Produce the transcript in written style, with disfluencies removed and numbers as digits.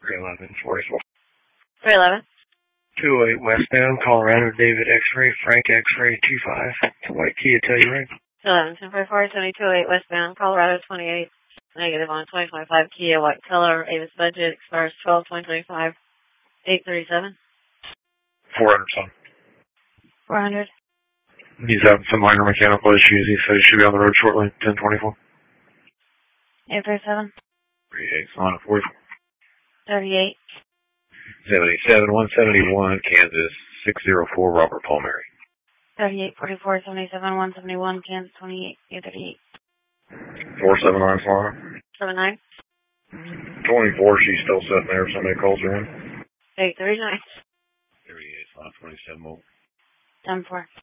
311, 44. 311. 208 westbound, Colorado, David X-ray, Frank X-ray, 25. It's a white Kia Telluride. 211, 1044, 7208 westbound, Colorado, 28. Negative on 2025 Kia, white color, Avis budget, expires 12/2025, 837. 400 some. 400. He's having some minor mechanical issues. He said he should be on the road shortly. 1024. 837. 38, on 44. 38. 77, 171, Kansas, 604, Robert Palmieri. 38, 44, 77, 171, Kansas, 28, 838. 479, Florida. 79. 24, she's still sitting there if somebody calls her in. 839. 38, 27, 10-4.